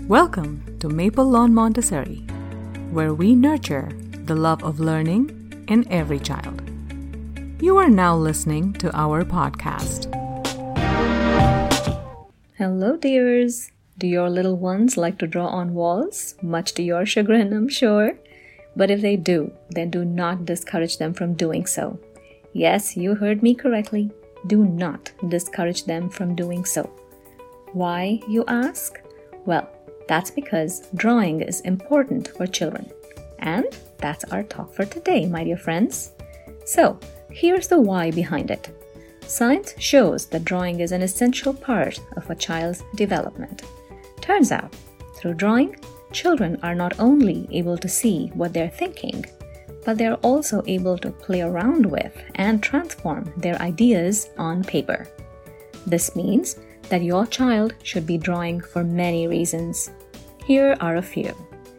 Welcome to Maple Lawn Montessori, where we nurture the love of learning in every child. You are now listening to our podcast. Hello, dears. Do your little ones like to draw on walls? Much to your chagrin, I'm sure. But if they do, then do not discourage them from doing so. Yes, you heard me correctly. Do not discourage them from doing so. Why, you ask? Well, that's because drawing is important for children. And that's our talk for today, my dear friends. So, here's the why behind it. Science shows that drawing is an essential part of a child's development. Turns out, through drawing, children are not only able to see what they're thinking, but they're also able to play around with and transform their ideas on paper. This means that your child should be drawing for many reasons. Here are a few.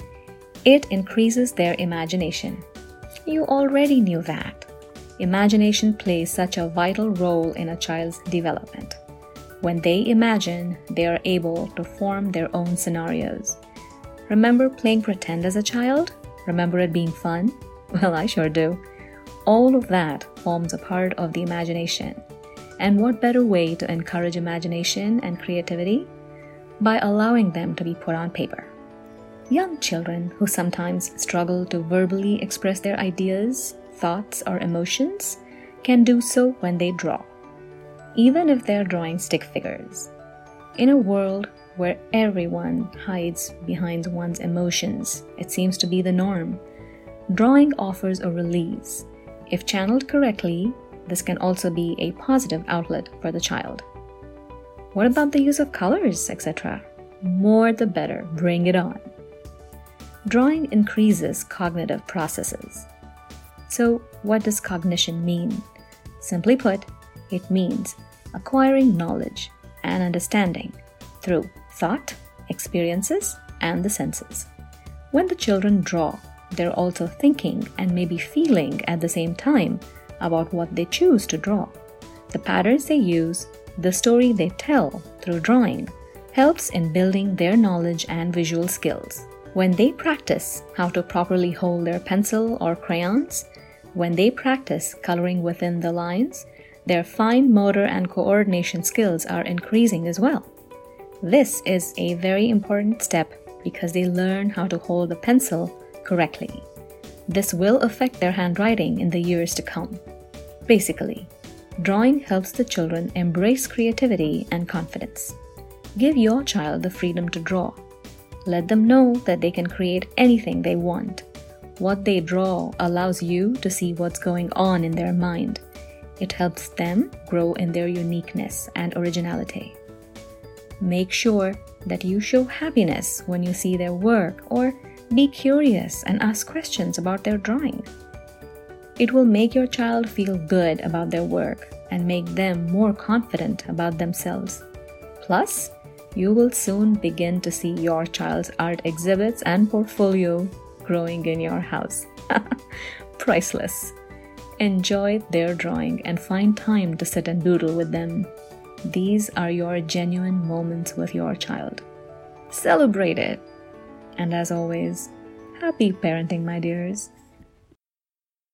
It increases their imagination. You already knew that. Imagination plays such a vital role in a child's development. When they imagine, they are able to form their own scenarios. Remember playing pretend as a child? Remember it being fun? Well, I sure do. All of that forms a part of the imagination. And what better way to encourage imagination and creativity? By allowing them to be put on paper. Young children who sometimes struggle to verbally express their ideas, thoughts, or emotions can do so when they draw, even if they're drawing stick figures. In a world where everyone hides behind one's emotions, it seems to be the norm. Drawing offers a release. If channeled correctly, this can also be a positive outlet for the child. What about the use of colors, etc.? More the better, bring it on. Drawing increases cognitive processes. So, what does cognition mean? Simply put, it means acquiring knowledge and understanding through thought, experiences, and the senses. When the children draw, they're also thinking and maybe feeling at the same time about what they choose to draw. The patterns they use, the story they tell through drawing, helps in building their knowledge and visual skills. When they practice how to properly hold their pencil or crayons, when they practice coloring within the lines, their fine motor and coordination skills are increasing as well. This is a very important step because they learn how to hold the pencil correctly. This will affect their handwriting in the years to come. Basically, drawing helps the children embrace creativity and confidence. Give your child the freedom to draw. Let them know that they can create anything they want. What they draw allows you to see what's going on in their mind. It helps them grow in their uniqueness and originality. Make sure that you show happiness when you see their work, or be curious and ask questions about their drawing. It will make your child feel good about their work and make them more confident about themselves. Plus, you will soon begin to see your child's art exhibits and portfolio growing in your house. Priceless. Enjoy their drawing and find time to sit and doodle with them. These are your genuine moments with your child. Celebrate it. And as always, happy parenting, my dears.